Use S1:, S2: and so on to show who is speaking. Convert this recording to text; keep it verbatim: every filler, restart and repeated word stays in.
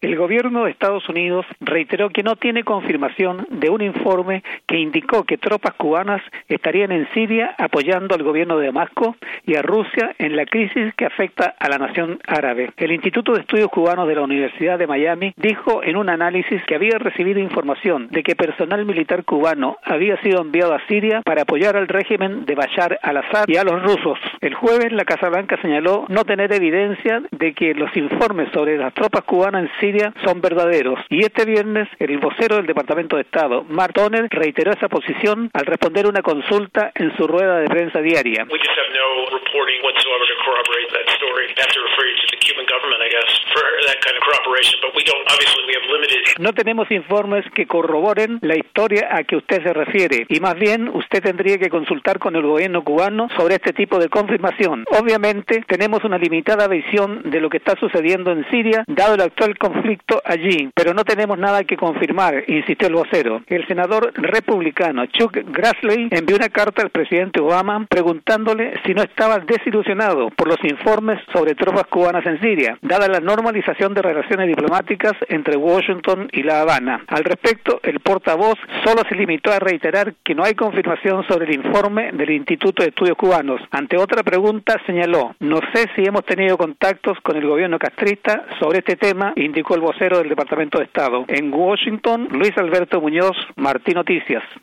S1: El gobierno de Estados Unidos reiteró que no tiene confirmación de un informe que indicó que tropas cubanas estarían en Siria apoyando al gobierno de Damasco y a Rusia en la crisis que afecta a la nación árabe. El Instituto de Estudios Cubanos de la Universidad de Miami dijo en un análisis que había recibido información de que personal militar cubano había sido enviado a Siria para apoyar al régimen de Bashar al-Assad y a los rusos. El jueves, la Casa Blanca señaló no tener evidencia de que los informes sobre las tropas cubanas en Siria son verdaderos. Y este viernes, el vocero del Departamento de Estado, Mark Toner, reiteró esa posición al responder una consulta en su rueda de prensa diaria. No tenemos informes que corroboren la historia a que usted se refiere, y más bien usted tendría que consultar con el gobierno cubano sobre este tipo de confirmación. Obviamente, tenemos una limitada visión de lo que está sucediendo en Siria, dado el actual conflicto allí, pero no tenemos nada que confirmar, insistió el vocero. El senador republicano Chuck Grassley envió una carta al presidente Obama preguntándole si no estaba desilusionado por los informes sobre tropas cubanas en Siria, dada la normalización de relaciones diplomáticas entre Washington y La Habana. Al respecto, el portavoz solo se limitó a reiterar que no hay confirmación sobre el informe del Instituto de Estudios Cubanos. Ante otra pregunta, señaló: no sé si hemos tenido contactos con el gobierno castrista sobre este tema, indicó el vocero del Departamento de Estado. En Washington, Luis Alberto Muñoz, Martí Noticias.